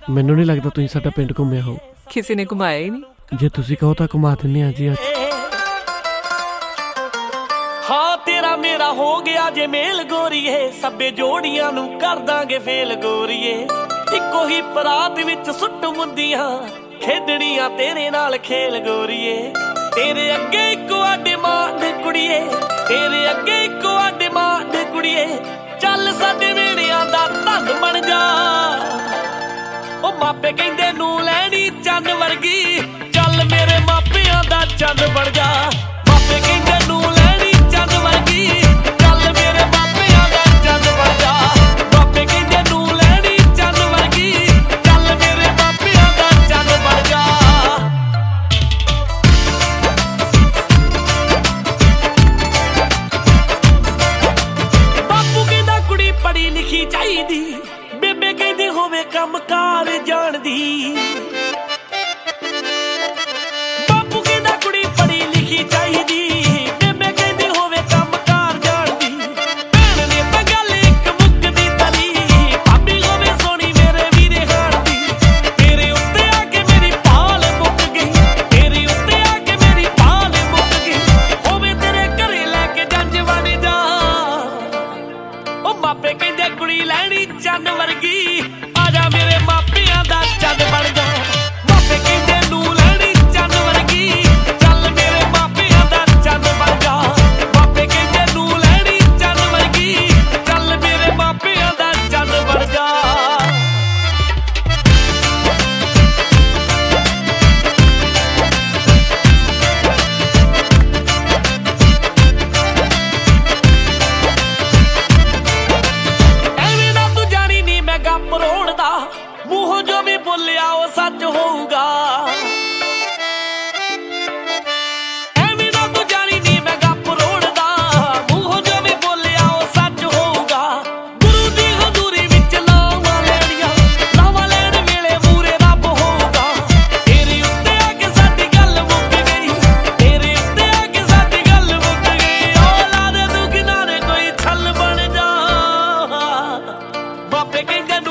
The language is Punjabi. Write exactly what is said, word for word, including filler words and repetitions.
ਮੈਨੂੰ ਨਹੀਂ ਲੱਗਦਾ ਤੁਸੀਂ ਸਾਡਾ ਪਿੰਡ ਘੁੰਮਿਆ ਹੋ। ਕਿਸੇ ਨੇ ਘੁਮਾਇਆ ਹੀ ਨਹੀਂ। ਜੇ ਤੁਸੀਂ ਕਹੋ ਤਾਂ ਘੁਮਾ ਦਿੰਦੇ ਆ ਜੀ। ਹਾਂ ਤੇਰਾ ਮੇਰਾ ਹੋ ਗਿਆ ਜੇ ਮੇਲ ਗੋਰੀਏ, ਸਭੇ ਜੋੜੀਆਂ ਨੂੰ ਕਰ ਦਾਂਗੇ ਫੇਲ ਗੋਰੀਏ। ਇੱਕੋ ਹੀ ਪਰਾਤ ਵਿੱਚ ਸੁੱਟ ਮੁੰਦੀਆਂ, ਖੇਡਣੀਆਂ ਤੇਰੇ ਨਾਲ ਖੇਲ ਗੋਰੀਏ। ਤੇਰੇ ਅੱਗੇ ਇੱਕੋ ਡਿਮਾਂਡ ਕੁੜੀਏ, ਤੇਰੇ ਅੱਗੇ ਇੱਕੋ ਡਿਮਾਂਡ ਕੁੜੀਏ। ਚੱਲ ਸਾਡੇ ਵੇੜਿਆਂ ਦਾ ਧੰਨ ਬਣ ਜਾ। ਉਹ ਮਾਪੇ ਕਹਿੰਦੇ ਨੂੰ ਲੈਣੀ ਚੰਨ ਵਰਗੀ, ਚੱਲ ਮੇਰੇ ਮਾਪਿਆਂ ਦਾ ਚੰਨ ਬਣ ਜਾ। ਮਾਪੇ ਕਹਿੰਦੇ ਨੂੰ ਲੈਣੀ ਚੰਨ ਵਰਗੀ, ਚੱਲ ਮੇਰੇ ਮਾਪਿਆਂ ਦਾ ਚੰਨ ਬਣ ਜਾ। ਮਾਪੇ ਕਹਿੰਦੇ ਨੂੰ ਲੈਣੀ ਚੰਨ ਵਰਗੀ, ਚੱਲ ਮੇਰੇ ਮਾਪਿਆਂ ਦਾ ਚੰਨ ਬਣ ਜਾ। ਬਾਪੂ ਕਹਿੰਦਾ ਕੁੜੀ ਪੜ੍ਹੀ ਲਿਖੀ ਚਾਹੀਦੀ, ਬੇਬੇ ਕਹਿੰਦੀ ਹੋਵੇ ਕੰਮ ਕਾਰ ਜਾਣਦੀ। ਬਾਪੂ ਕਹਿੰਦਾ ਕੁੜੀ ਪੜ੍ਹੀ ਲਿਖੀ ਚਾਹੀਦੀ, ਬੇਬੇ ਕਹਿੰਦੀ ਹੋਵੇ ਕੰਮ ਕਾਰ ਜਾਣਦੀ। ਭੈਣ ਨੇ ਤਾਂ ਗੱਲ ਇੱਕ ਮੁੱਕਦੀ ਤਲੀ, ਭਾਬੀ ਹੋਵੇ ਸੋਹਣੀ ਮੇਰੇ ਵੀਰੇ ਹਾਣ ਦੀ। ਤੇਰੇ ਉੱਤੇ ਆ ਕੇ ਮੇਰੀ ਪਾਲ ਮੁੱਕ ਗਈ, ਤੇਰੇ ਉੱਤੇ ਆ ਕੇ ਮੇਰੀ ਪਾਲ ਮੁੱਕ ਗਈ। ਹੋਵੇ ਤੇਰੇ ਘਰੇ ਲੈ ਕੇ ਜੰਝ ਬਣ ਜਾ। ਉਹ ਮਾਪੇ ਕਹਿੰਦੇ ਕੁੜੀ ਲੈਣੀ ਚੰਨ ਵਰਗੀ, ਆਜਾ ਮੇਰੇ ਮਾਪਿਆਂ ਦਾ ਚੰਨ ਬਣ ਜਾ। ਮਾਪੇ ਕਹਿੰਦੇ ਨੂੰ ਲੈਣੀ ਚੰਨ ਵਰਗੀ, ਚੱਲ ਮੇਰੇ ਮਾਪਿਆਂ ਦਾ ਚੰਨ ਬਣ ਜਾ। ਮਾਪੇ ਕਹਿੰਦੇ ਨੂੰ ਲੈਣੀ ਚੰਨ ਵਰਗੀ, ਚੱਲ ਮੇਰੇ ਮਾਪਿਆਂ ਦਾ ਚੰਨ ਬਣ ਜਾ। ਐਵੇਂ ਨਾ ਤੂੰ ਜਾਣੀ ਨੀ ਮੈਂ ਗੱਪ ਰੋਣ ਦਾ, ਮੂੰਹੋਂ ਜੋ ਵੀ ਬੋਲਿਆ ਉਹ ਸੱਚ ਹੋਊਗਾ। ਐਵੇਂ ਨਾ ਤੂੰ ਜਾਣੀ ਨੀ ਮੈਂ ਗੱਪ ਰੋਣ ਦਾ, ਮੂੰਹੋਂ ਜੋ ਵੀ ਬੋਲਿਆ ਉਹ ਸੱਚ ਹੋਊਗਾ। ਗੁਰੂ ਦੀ ਹਜ਼ੂਰੀ ਵਿੱਚ ਲਾਵਾਂ ਲੈਣੀਆਂ, ਲਾਵਾਂ ਲੈਣ ਵੇਲੇ ਮੂਰੇ ਰੱਬ ਹੋਊਗਾ। ਤੇਰੇ ਉੱਤੇ ਆ ਕੇ ਸਾਡੀ ਗੱਲ ਮੁੱਕ ਗਈ, ਤੇਰੇ ਉੱਤੇ ਆ ਕੇ ਸਾਡੀ ਗੱਲ ਮੁੱਕ ਗਈ। ਉਹ ਲਾ ਦੇ ਤੂੰ ਕਿਨਾਰੇ ਕੋਈ ਛੱਲ ਬਣ ਜਾ। ਮਾਪੇ ਕਹਿੰਦੇ